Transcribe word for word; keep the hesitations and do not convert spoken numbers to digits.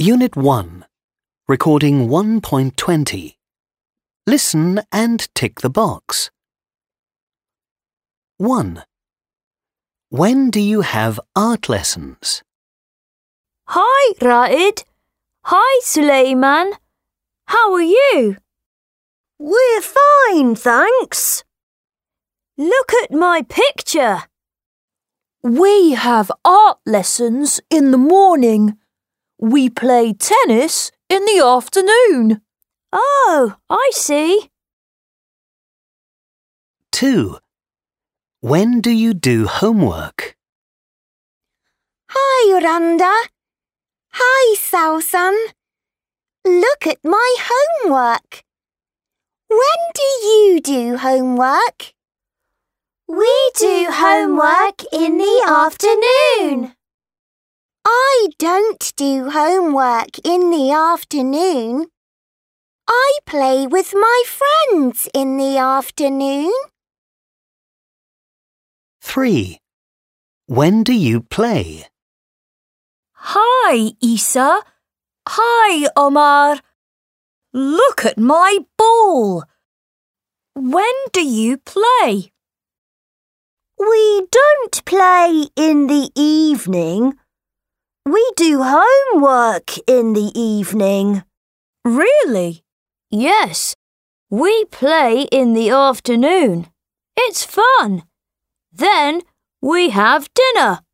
Unit one, Recording one point twenty. Listen and tick the box. one. When do you have art lessons? Hi, Raed. Hi, Suleiman. How are you? We're fine, thanks. Look at my picture. We have art lessons in the morning. We play tennis in the afternoon. Oh, I see. two. When do you do homework? Hi, Randa. Hi, Sausan. Look at my homework. When do you do homework? We do homework in the afternoon. I don't do homework in the afternoon. I play with my friends in the afternoon. three. When do you play? Hi, Isa. Hi, Omar. Look at my ball. When do you play? We don't play in the evening. We do homework in the evening. Really? Yes, we play in the afternoon. It's fun. Then we have dinner.